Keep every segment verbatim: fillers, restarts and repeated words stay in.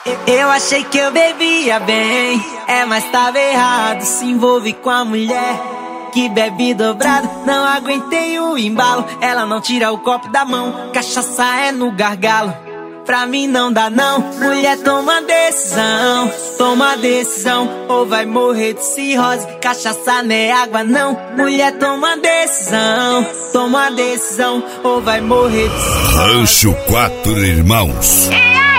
Eu achei que eu bebia bem, é, mas tava errado. Se envolve com a mulher que bebe dobrado. Não aguentei o embalo, ela não tira o copo da mão. Cachaça é no gargalo, pra mim não dá não. Mulher, toma decisão, toma decisão, ou vai morrer de cirrose. Cachaça não é água não. Mulher, toma decisão, toma decisão, ou vai morrer de cirrose. Rancho Quatro Irmãos.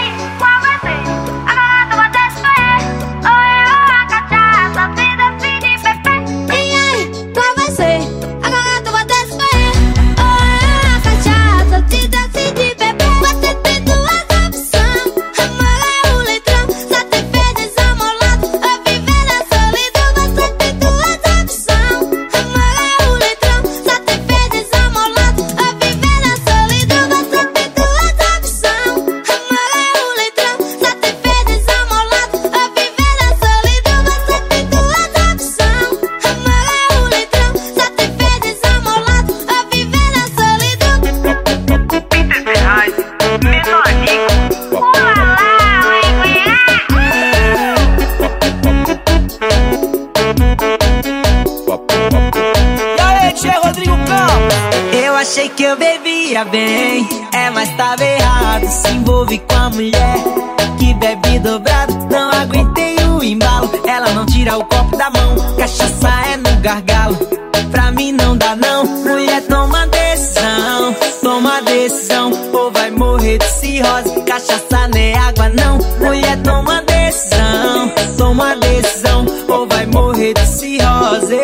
Achei que eu bebia bem, é, mas tava errado. Se envolve com a mulher que bebe dobrado. Não aguentei o embalo, ela não tira o copo da mão. Cachaça é no gargalo, pra mim não dá não. Mulher, toma decisão, toma decisão, ou vai morrer de cirrose. Cachaça não é água não. Mulher, toma decisão, toma decisão, ou vai morrer de cirrose.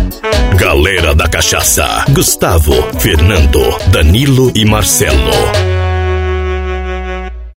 Galera da Cachaça: Gustavo, Fernando, Danilo e Marcelo.